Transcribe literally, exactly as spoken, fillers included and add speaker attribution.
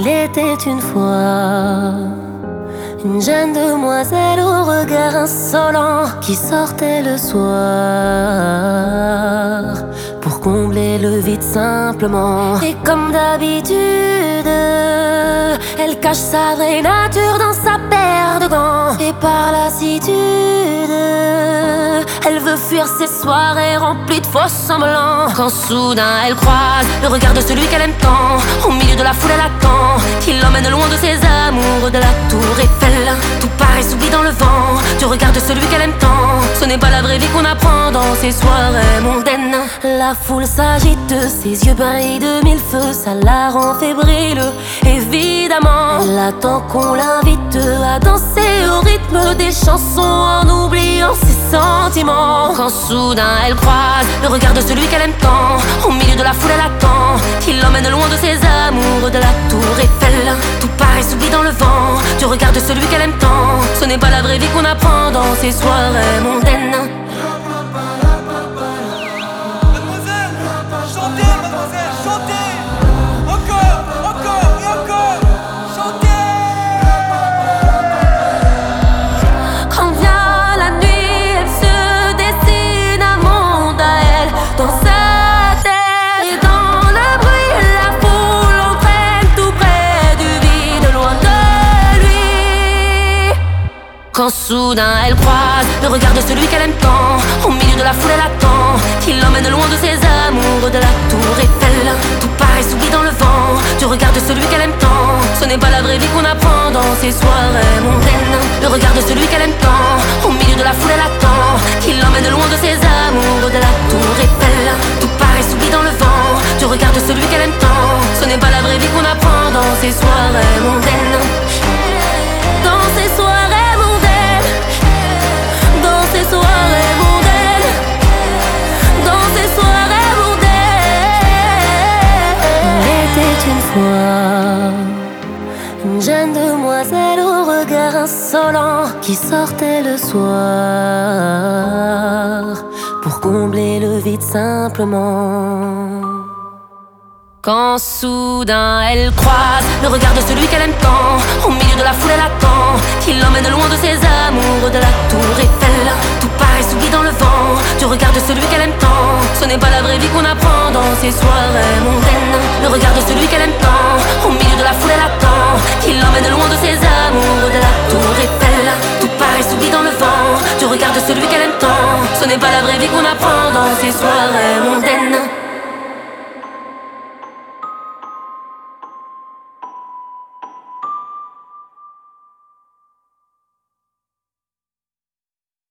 Speaker 1: Il était une fois une jeune demoiselle au regard insolent qui sortait le soir pour combler le vide simplement. Et comme d'habitude, elle cache sa vraie nature dans sa paire de gants. Et par lassitude, elle veut fuir ses soirées remplies de faux semblants. Quand soudain elle croise le regard de celui qu'elle aime tant, au milieu de la foule elle attend qu'il l'emmène loin de ses amours, de la tour Eiffel. Tout paraît s'oublie dans le vent du regard de celui qu'elle aime tant. Ce n'est pas la vraie vie qu'on apprend dans ces soirées mondaines. La foule s'agite, ses yeux brillent de mille feux, ça la rend fébrile. Évidemment, elle attend qu'on l'invite à danser au rythme des chansons en oubliant ses sentiments. Quand soudain elle croise le regard de celui qu'elle aime tant, au milieu de la foule elle attend qu'il l'emmène loin de ses amours, de la tour Eiffel. Tout paraît s'oublie dans le vent du regard de celui qu'elle aime tant. Ce n'est pas la vraie vie qu'on apprend dans ces soirées mondaines.
Speaker 2: Mademoiselle, chantez, mademoiselle, chantez. Encore, encore et encore. Chantez.
Speaker 1: Quand vient la nuit, elle se dessine un monde à elle dans sa tête. Et dans le bruit, la foule entraîne tout près du vide, loin de lui. Quand soudain elle croise le regard de celui qu'elle aime tant, au milieu de la foule elle attend qu'il l'emmène loin de ses amours, de la tour Eiffel. Tout paraît s'oublie dans le vent du regard de celui qu'elle aime tant. Ce n'est pas la vraie vie qu'on apprend dans ces soirées mondaines. Le regard de celui qu'elle aime tant, au milieu de la foule elle attend qu'il l'emmène loin de ses amours, de la tour Eiffel. Tout paraît s'oublie dans le vent du regard de celui qu'elle aime tant. Ce n'est pas la vraie vie qu'on apprend dans ces soirées mondaines. Dans ces soirées mondaines, dans ces soirées mondaines, dans ces soirées mondaines. Il était une fois une jeune demoiselle au regard insolent qui sortait le soir pour combler le vide simplement. Quand soudain elle croise le regard de celui qu'elle aime tant, au milieu de la foule elle attend qu'il l'emmène loin de ses amours, de la tour Eiffel. Tout paraît s'oublie dans le vent du regard de celui qu'elle aime tant. Ce n'est pas la vraie vie qu'on apprend dans ces soirées mondaines. Le regard de celui qu'elle aime tant, au milieu de la foule elle attend qu'il l'emmène loin de ses amours, de la tour Eiffel. Tout paraît s'oublie dans le vent du regard de celui qu'elle aime tant. Ce n'est pas la vraie vie qu'on apprend dans ces soirées mondaines.